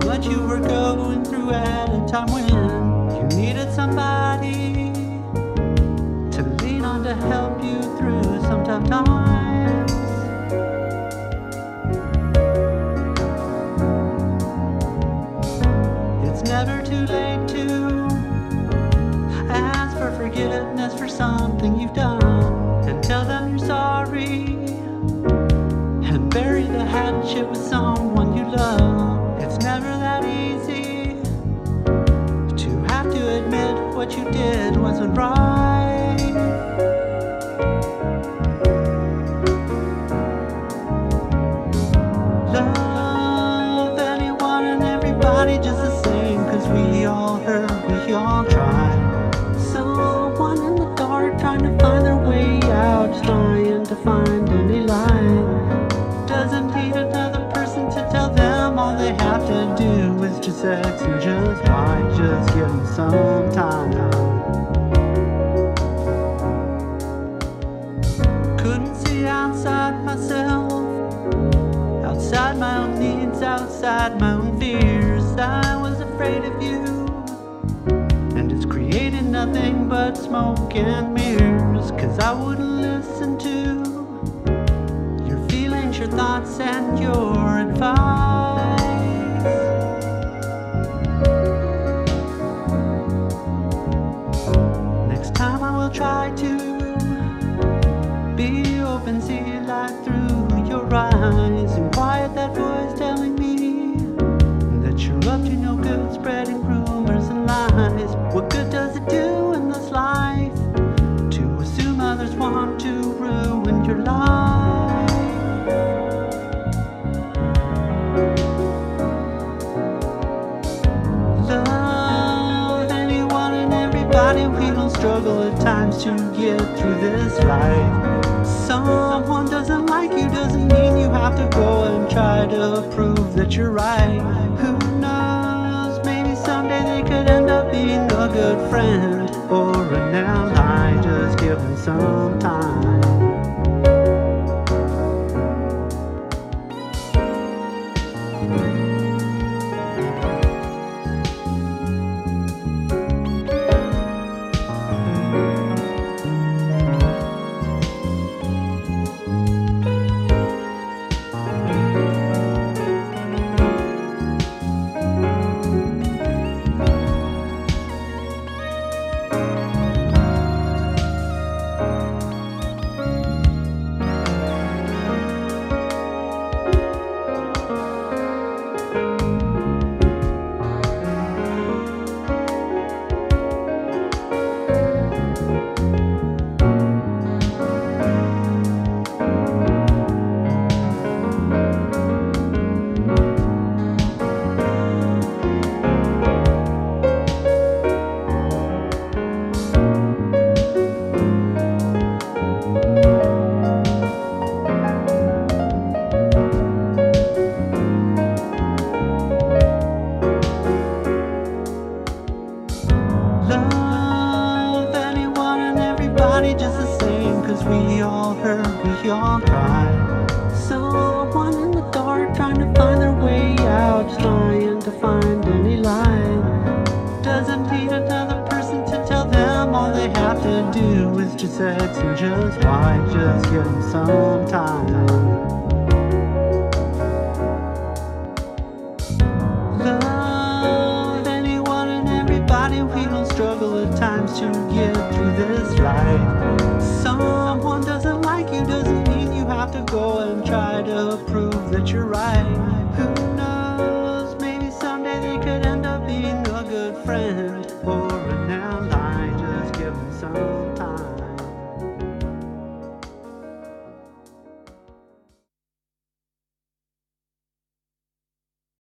much you were going through at a time when you needed somebody to lean on to help you through some tough times. It's never too late to ask for forgiveness for something you've done and tell them you're sorry and bury the hatchet with someone you love. It's never that easy to have to admit what you did wasn't right. Love anyone and everybody just the same, 'cause we all hurt, we all try. Someone in the dark trying to find their way out, trying to find any light. Doesn't need another person to tell them all they have to do is just X and just Y. Just give them some time. Couldn't see outside myself, outside my own needs, outside my own fears. I was afraid of you, and it's created nothing but smoke and mirrors. 'Cause I wouldn't listen to your feelings, your thoughts, and your advice. Next time I will try to be open, see light through your eyes, and quiet that voice telling me that you're up to no good, spreading rumors and lies. What good does it do in this life to assume others want to ruin your life? Love anyone and everybody, we don't struggle at times to get through this life. Someone doesn't like you doesn't mean you have to go and try to prove that you're right. Who knows, maybe someday they could end up being a good friend or an ally. Just give them some time. Love anyone and everybody just the same, 'cause we all hurt, we all cry. Someone in the dark trying to find their way out, trying to find any light. Doesn't need another person to tell them all they have to do is just X and just Y. Just give them some time. Love anyone and everybody, we don't struggle at times to get through this life. Someone doesn't like you doesn't mean you have to go and try to prove that you're right.